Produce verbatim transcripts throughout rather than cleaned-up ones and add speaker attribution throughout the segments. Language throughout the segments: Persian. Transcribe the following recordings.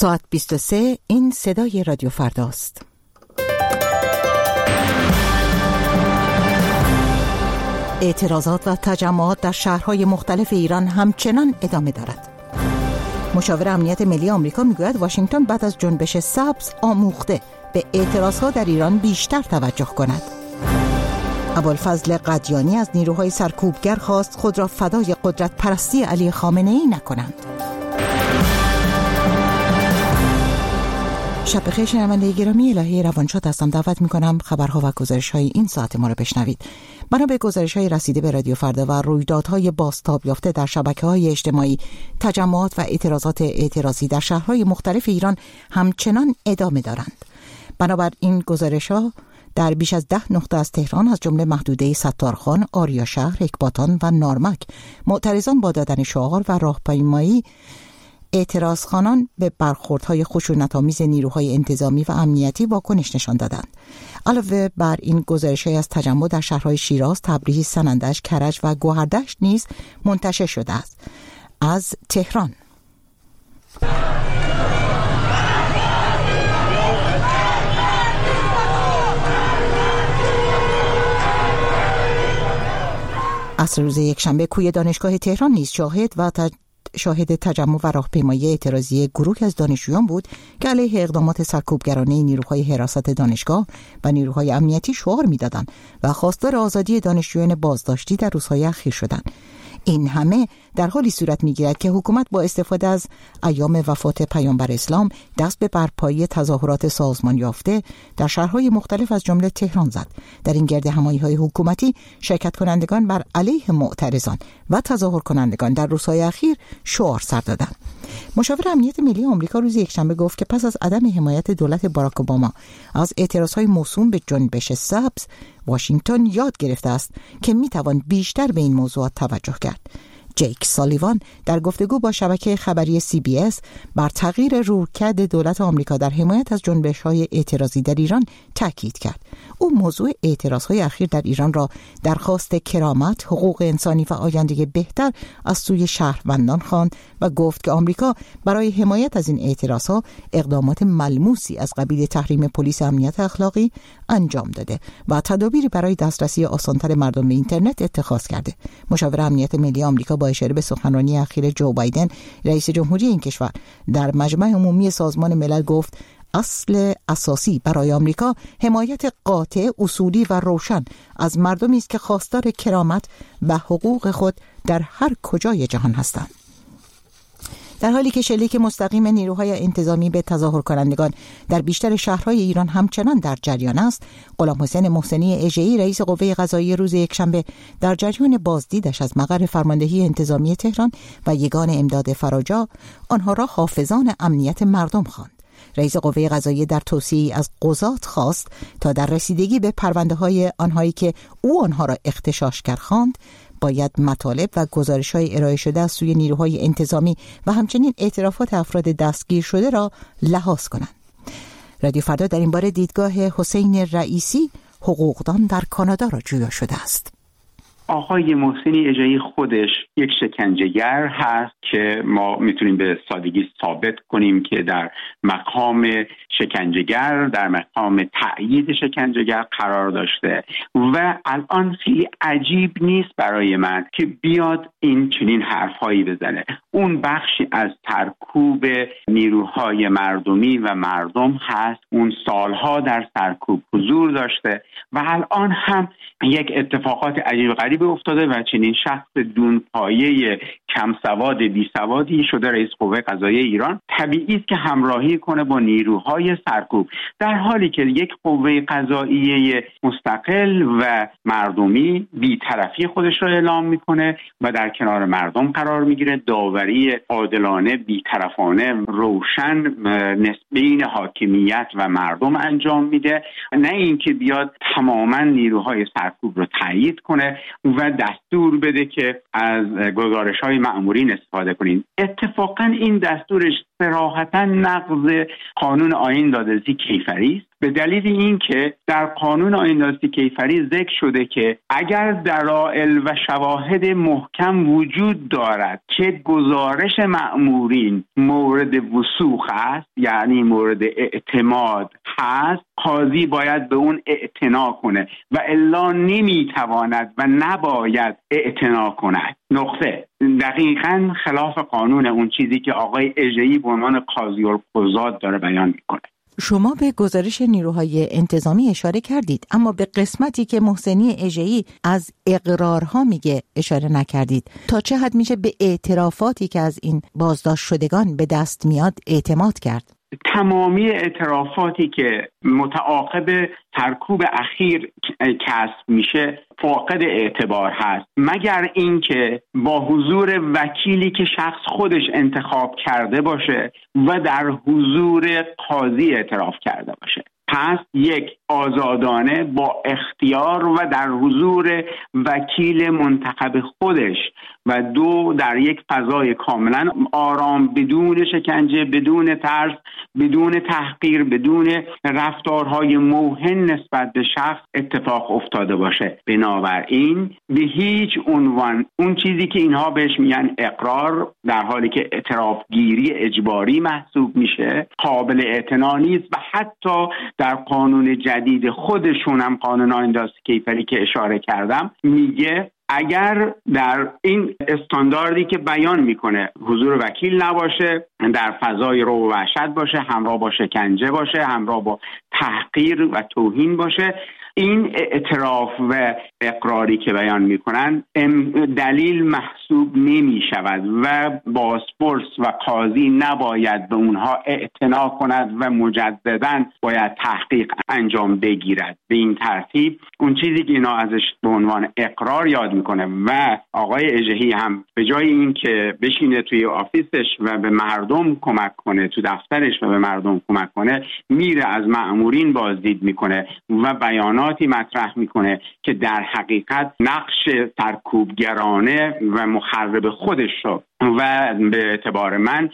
Speaker 1: ساعت بیست و سه، این صدای رادیو فرداست. اعتراضات و تجمعات در شهرهای مختلف ایران همچنان ادامه دارد. مشاور امنیت ملی آمریکا میگوید واشنگتن بعد از جنبش سبز آموخته به اعتراضها در ایران بیشتر توجه کند. ابوالفضل قدیانی از نیروهای سرکوبگر خواست خود را فدای قدرت پرستی علی خامنه‌ای نکنند. شب بخیر شنونده گرامی، الهی روانشاد هستم. دعوت میکنم خبرها و گزارش‌های این ساعت ما را بشنوید. بنا به گزارش‌های رسیده به رادیو فردا و رویدادهای بازتاب یافته در شبکه‌های اجتماعی، تجمعات و اعتراضات اعتراضی در شهرهای مختلف ایران همچنان ادامه دارند. بنابراین گزارش‌ها در بیش از ده نقطه از تهران از جمله محدوده ستارخان، آریاشهر، اکباتان و نارمک معترضان با دادن شعار و راهپیمایی اعتراضخوانان به برخوردهای خشونت‌آمیز نیروهای انتظامی و امنیتی واکنش نشان دادند. علاوه بر این گزارش‌های از تجمع در شهرهای شیراز، تبریز، سنندج، کرج و گوهردشت نیز منتشر شده است. از تهران عصر روز یکشنبه کوی دانشگاه تهران نیز شاهد و تج... شاهد تجمع و راهپیمایی اعتراضی گروهی از دانشجویان بود که علیه اقدامات سرکوبگرانه نیروهای حراست دانشگاه و نیروهای امنیتی شعار می‌دادند و خواستار آزادی دانشجویان بازداشتی در روزهای اخیر شدند. این همه در حالی صورت می‌گیرد که حکومت با استفاده از ایام وفات پیامبر اسلام دست به برپایی تظاهرات سازمان یافته در شهرهای مختلف از جمله تهران زد. در این گرد همایی‌های حکومتی شرکت کنندگان بر علیه معترضان و تظاهر کنندگان در روزهای اخیر شعار سر دادند. مشاور امنیت ملی آمریکا روز یکشنبه گفت که پس از عدم حمایت دولت باراک اوباما از اعتراضهای موسوم به جنبش سبز، واشنگتن یاد گرفته است که میتوان بیشتر به این موضوعات توجه کرد. جیک سالیوان در گفتگو با شبکه خبری سی بی اس بر تغییر رویکرد دولت آمریکا در حمایت از جنبش‌های اعتراضی در ایران تاکید کرد. او موضوع اعتراض‌های اخیر در ایران را درخواست کرامت، حقوق انسانی و آینده بهتر از سوی شهروندان خواند و گفت که آمریکا برای حمایت از این اعتراض‌ها اقدامات ملموسی از قبیل تحریم پلیس امنیت اخلاقی انجام داده و تدابیری برای دسترسی آسان‌تر مردم به اینترنت اتخاذ کرده. مشاور امنیت ملی آمریکا با اشاره به سخنرانی اخیر جو بایدن رئیس جمهوری این کشور در مجمع عمومی سازمان ملل گفت اصل اساسی برای آمریکا حمایت قاطع، اصولی و روشن از مردمی است که خواستار کرامت و حقوق خود در هر کجای جهان هستند. در حالی که شلیک مستقیم نیروهای انتظامی به تظاهر کنندگان در بیشتر شهرهای ایران همچنان در جریان است، غلام حسین محسنی اژه‌ای رئیس قوه قضاییه روز یکشنبه در جریان بازدیدش از مقر فرماندهی انتظامی تهران و یگان امداد فراجا آنها را حافظان امنیت مردم خواند. رئیس قوه قضاییه در توصیه‌ای از قضات خواست تا در رسیدگی به پرونده‌های آنهایی که او آنها را اغتشاشگر خواند باید مطالب و گزارش‌های ارائه شده از سوی نیروهای انتظامی و همچنین اعترافات افراد دستگیر شده را لحاظ کنند. رادیو فردا در این باره دیدگاه حسین رئیسی، حقوقدان در کانادا را جویا شده است.
Speaker 2: آقای محسنی اژه‌ای خودش یک شکنجهگر هست که ما میتونیم به سادگی ثابت کنیم که در مقام شکنجهگر، در مقام تأیید شکنجهگر قرار داشته و الان خیلی عجیب نیست برای من که بیاد این چنین حرفایی بزنه. اون بخشی از سرکوب نیروهای مردمی و مردم هست، اون سالها در سرکوب حضور داشته و الان هم یک اتفاقات عجیب غریب افتاده و چنین شخص دون پایه کم سواد بی سوادی شده رئیس قوه قضاییه ایران. طبیعی است که همراهی کنه با نیروهای سرکوب، در حالی که یک قوه قضاییه مستقل و مردمی بی‌طرفی خودش را اعلام میکنه و در کنار مردم قرار میگیره، داوری عادلانه، بی‌طرفانه، روشن نسبین حاکمیت و مردم انجام میده، نه اینکه بیاد تماما نیروهای سرکوب رو تایید کنه و دستور بده که از گزارش‌های مأمورین استفاده کنین. اتفاقا این دستورش صراحتاً نقض قانون آیین دادرسی کیفری است، به دلیل اینکه در قانون آیین دادرسی کیفری ذکر شده که اگر دلایل و شواهد محکم وجود دارد که گزارش مأمورین مورد وثوق است، یعنی مورد اعتماد هست، قاضی باید به اون اعتنا کنه و الا نمیتواند و نباید اعتنا کند. نقطه. دقیقاً خلاف قانون اون چیزی که آقای اژه‌ای به عنوان قاضی القضات داره بیان میکنه.
Speaker 1: شما به گزارش نیروهای انتظامی اشاره کردید، اما به قسمتی که محسنی اژه‌ای از اقرارها میگه اشاره نکردید. تا چه حد میشه به اعترافاتی که از این بازداشت شدگان به دست میاد اعتماد کرد؟
Speaker 2: تمامی اعترافاتی که متعاقب سرکوب اخیر کسب میشه فاقد اعتبار هست، مگر اینکه با حضور وکیلی که شخص خودش انتخاب کرده باشه و در حضور قاضی اعتراف کرده باشه. پس یک، آزادانه با اختیار و در حضور وکیل منتخب خودش، و دو، در یک فضای کاملا آرام، بدون شکنجه، بدون ترس، بدون تحقیر، بدون رفتارهای موهن نسبت به شخص اتفاق افتاده باشه. بنابراین به هیچ عنوان اون چیزی که اینها بهش میگن اقرار، در حالی که اعتراف گیری اجباری محسوب میشه، قابل اعتنا نیست و حتی در قانون جدید خودشون هم، قانون آیین دادرسی کیفری که اشاره کردم، میگه اگر در این استانداردی که بیان میکنه حضور وکیل نباشه، در فضای رعب و وحشت باشه، همراه با شکنجه باشه، همراه با تحقیر و توهین باشه، این اعتراف و اقراری که بیان میکنن دلیل محسوب نمی شود و بازپرس و قاضی نباید به اونها اعتنا کند و مجددا باید تحقیق انجام بگیرد. به این ترتیب اون چیزی که اینا ازش به عنوان اقرار یاد میکنه و آقای اژه‌ای هم به جای این که بشینه توی آفیسش و به مردم کمک کنه، تو دفترش و به مردم کمک کنه، میره از مأمورین بازدید میکنه و بیانات مطرح میکنه که در حقیقت نقش سرکوبگرانه و مخرب خودش رو و به اعتبار من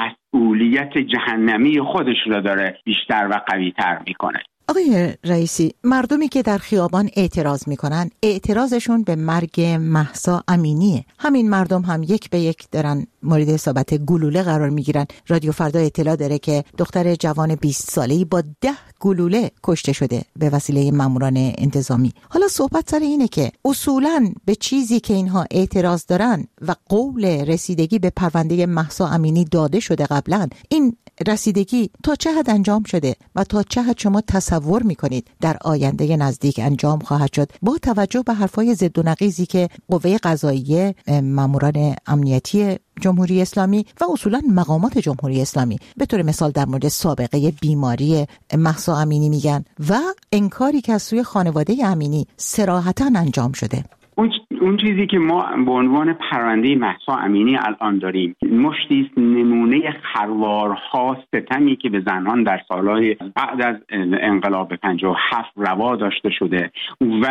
Speaker 2: مسئولیت جهنمی خودش رو داره بیشتر و قوی‌تر میکنه.
Speaker 1: آقای رئیسی، مردمی که در خیابان اعتراض میکنن، اعتراضشون به مرگ مهسا امینیه. همین مردم هم یک به یک دارن مورد اصابت گلوله قرار میگیرن. رادیو فردا اطلاع داره که دختر جوان بیست ساله‌ای با ده گلوله کشته شده به وسیله ماموران انتظامی. حالا صحبت سر اینه که اصولاً به چیزی که اینها اعتراض دارن و قول رسیدگی به پرونده مهسا امینی داده شده قبلا، این رسیدگی تا چه حد انجام شده و تا چه حد شما تصور میکنید در آینده نزدیک انجام خواهد شد، با توجه به حرفای ضد و نقیضی که قوه قضاییه، ماموران امنیتی جمهوری اسلامی و اصولا مقامات جمهوری اسلامی به طور مثال در مورد سابقه بیماری مهسا امینی میگن و انکاری که از سوی خانواده امینی صراحتاً انجام شده؟
Speaker 2: اون چیزی که ما به عنوان پرونده مهسا امینی الان داریم مشتی است نمونه خروارها، ستمی که به زنان در سالهای بعد از انقلاب پنجاه و هفت روا داشته شده و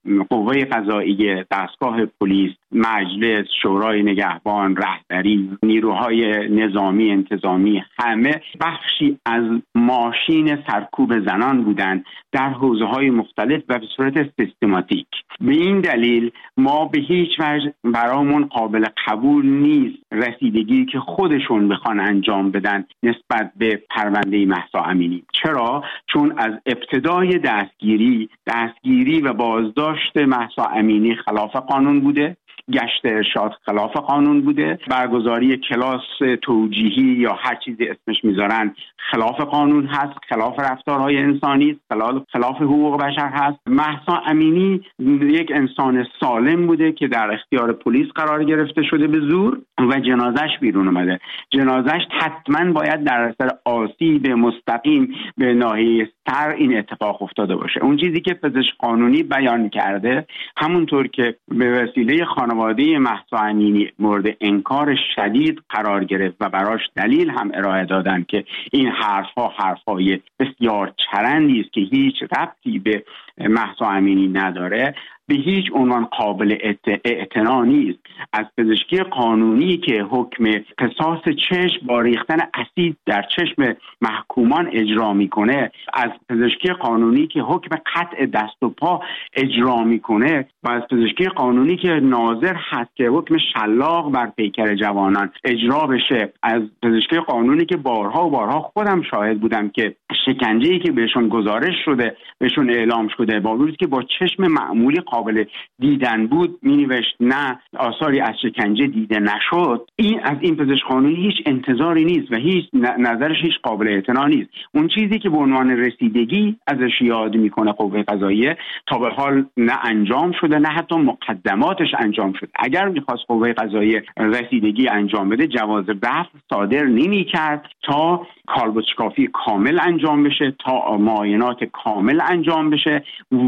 Speaker 2: قوه قضاییه، دستگاه پلیس، مجلس، شورای نگهبان، رهبری، نیروهای نظامی انتظامی، همه بخشی از ماشین سرکوب زنان بودند در حوزه‌های مختلف و به صورت سیستماتیک. به این دلیل ما به هیچ وجه برامون قابل قبول نیست رسیدگی که خودشون بخوان انجام بدن نسبت به پرونده مهسا امینی. چرا؟ چون از ابتدای دستگیری دستگیری و بازداشت مهسا امینی خلاف قانون بوده، گشت ارشاد خلاف قانون بوده، برگزاری کلاس توجیهی یا هر چیزی اسمش میذارن خلاف قانون هست، خلاف رفتارهای انسانی است، خلاف خلاف حقوق بشر هست. مهسا امینی یک انسان سالم بوده که در اختیار پلیس قرار گرفته شده به زور و جنازش بیرون اومده. جنازش حتما باید در اثر آسیب مستقیم به ناحیه سر این اتفاق افتاده باشه. اون چیزی که پزشک قانونی بیان کرده، همونطور که به وسیله خانواده مهسا امینی مورد انکار شدید قرار گرفت و براش دلیل هم ارائه دادن که این حرفها حرفهای بسیار چرندی است که هیچ ربطی به مهسا امینی نداره، به هیچ عنوان قابل اعتنا نیست. از پزشکی قانونی که حکم قصاص چشم با ریختن اسید در چشم محکومان اجرا میکنه، از پزشکی قانونی که حکم قطع دست و پا اجرا میکنه و از پزشکی قانونی که ناظر هست که حکم شلاق بر پیکر جوانان اجرا بشه، از پزشکی قانونی که بارها و بارها خودم شاهد بودم که شکنجه‌ای که بهشون گزارش شده بهشون اعلام شده با وجودی که با چشم معمولی قابل دیدن بود مینوشت نه آثاری از شکنجه دیده نشد، این از این پزشک قانونی هیچ انتظاری نیست و هیچ نظرش هیچ قابل اعتنا نیست. اون چیزی که به عنوان رسیدگی ازش یاد میکنه قوه قضاییه تا به حال نه انجام شده، نه حتی مقدماتش انجام شده. اگر میخواست قوه قضاییه رسیدگی انجام بده جواز دفع صادر نمیکرد تا کالبدشکافی کامل انجام بشه، تا معاینات کامل انجام بشه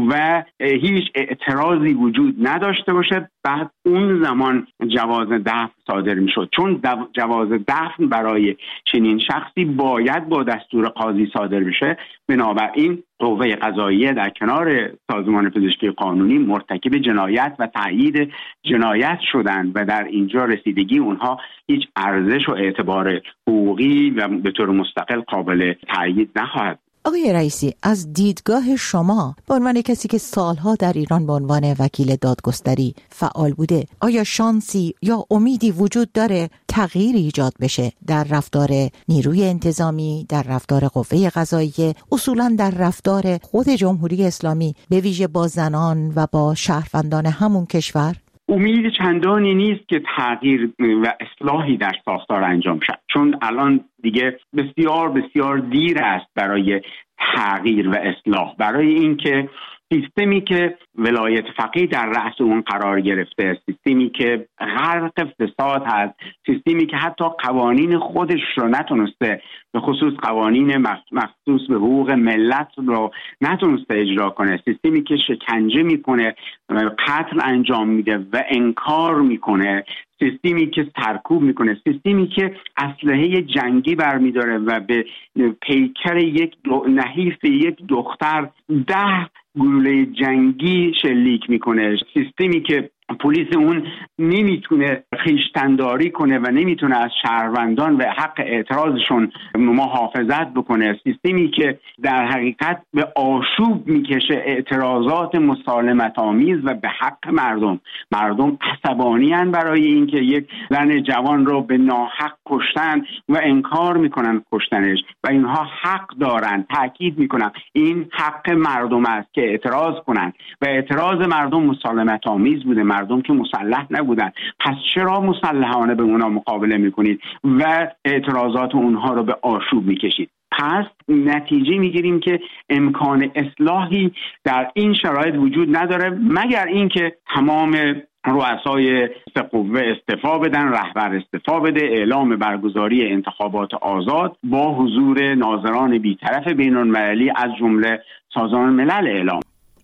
Speaker 2: و هیچ اعتراضی وجود نداشته باشه، بعد اون زمان جواز دفع صادر میشد. چون جواز دفع برای چنین شخصی باید با دستور قاضی صادر بشه، بنابراین قوه قضاییه در کنار سازمان پزشکی قانونی مرتکب جنایت و تأیید جنایت شدند و در اینجا رسیدگی اونها هیچ ارزش و اعتبار حقوقی و به طور مستقل قابل تأیید نخواهد.
Speaker 1: آقای رئیسی، از دیدگاه شما به عنوان کسی که سالها در ایران به عنوان وکیل دادگستری فعال بوده، آیا شانسی یا امیدی وجود داره تغییری ایجاد بشه در رفتار نیروی انتظامی، در رفتار قوه قضاییه، اصولاً در رفتار خود جمهوری اسلامی به ویژه با زنان و با شهروندان همون کشور؟
Speaker 2: امید چندانی نیست که تغییر و اصلاحی در ساختار انجام شد، چون الان دیگه بسیار بسیار دیر است برای تغییر و اصلاح، برای اینکه سیستمی که ولایت فقیه در رأس اون قرار گرفته، سیستمی که غرق فساد هست، سیستمی که حتی قوانین خودش رو نتونسته، به خصوص قوانین مخصوص به حقوق ملت رو نتونسته اجرا کنه، سیستمی که شکنجه میکنه، قتل انجام میده و انکار میکنه، سیستمی که سرکوب میکنه، سیستمی که اسلحه جنگی برمیداره و به پیکر یک نحیف یک دختر ده گلوله جنگی شلیک میکنه، سیستمی که پلیس اون نمیتونه خویشتنداری کنه و نمیتونه از شهروندان و حق اعتراضشون محافظت بکنه، سیستمی که در حقیقت به آشوب میکشه اعتراضات مسالمت آمیز و به حق مردم. مردم عصبانی هستند برای اینکه یک زن جوان رو به ناحق کشتن و انکار میکنن کشتنش و اینها حق دارن. تاکید میکنم این حق مردم است که اعتراض کنن و اعتراض مردم مسالمت آمیز بوده، مردم که مسلح نبودن. پس چرا مسلحانه به اونا مقابله میکنید و اعتراضات اونها رو به آشوب میکشید؟ پس نتیجه میگیریم که امکان اصلاحی در این شرایط وجود نداره مگر اینکه تمام رؤسای قوه استعفا بدن، رهبر استعفا بده، اعلام برگزاری انتخابات آزاد با حضور ناظران بی‌طرف بین‌المللی از جمله سازمان ملل اعلام.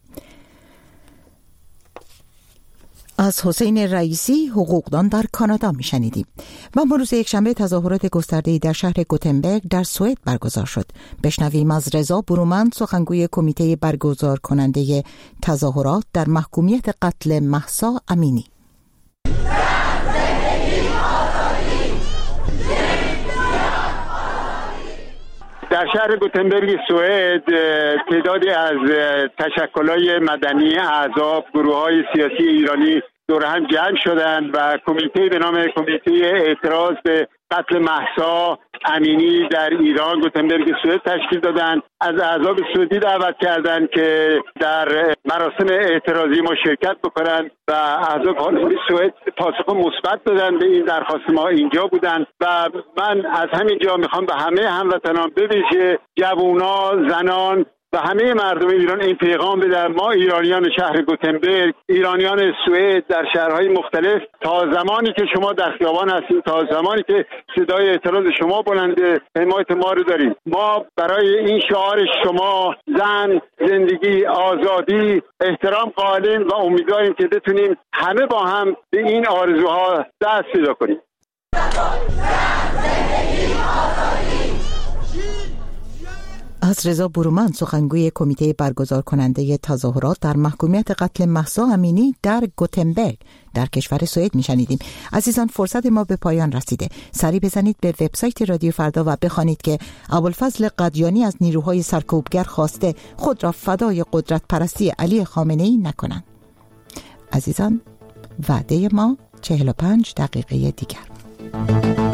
Speaker 1: از حسین رئیسی، حقوقدان در کانادا میشنیدیم. و ما روز یکشنبه تظاهرات گسترده‌ای در شهر گوتنبرگ در سوئد برگزار شد. بشنویم از رضا برومند، سخنگوی کمیته برگزار کننده تظاهرات در محکومیت قتل مهسا امینی.
Speaker 3: در شهر گوتنبرگ سوئد تعدادی از تشکل‌های مدنی، احزاب، گروه‌های سیاسی ایرانی دور هم جمع شدند و کمیته به نام کمیته اعتراض به قتل مهسا امینی در ایران گوتنبرگ سوئد تشکیل دادند. از احزاب سعودی دعوت کردند که در مراسم اعتراضی ما شرکت بکنند و احزاب پارلمانی سوئد پاسخ مثبت دادند به این درخواست ما. اینجا بودند و من از همین جا میخوام به همه هموطنان، به ویژه جوونا، زنان و همه مردم ایران این پیغام بدم: ما ایرانیان شهر گوتنبرگ، ایرانیان سوئد در شهرهای مختلف، تا زمانی که شما در خیابان هستید، تا زمانی که صدای اعتراض شما بلنده، حمایت ما رو داریم. ما برای این شعار شما، زن، زندگی، آزادی، احترام قائلیم و امیدواریم که بتونیم همه با هم به این آرزوها دست پیدا کنیم.
Speaker 1: از رضا برومند، سخنگوی کمیته برگزار کننده تظاهرات در محکومیت قتل مهسا امینی در گوتنبرگ در کشور سوئد میشنیدیم. عزیزان، فرصت ما به پایان رسیده. سری بزنید به وبسایت رادیو فردا و بخوانید که ابوالفضل قدیانی از نیروهای سرکوبگر خواسته خود را فدای قدرت پرستی علی خامنه‌ای نکنند. عزیزان، وعده ما چهل و پنج دقیقه دیگر.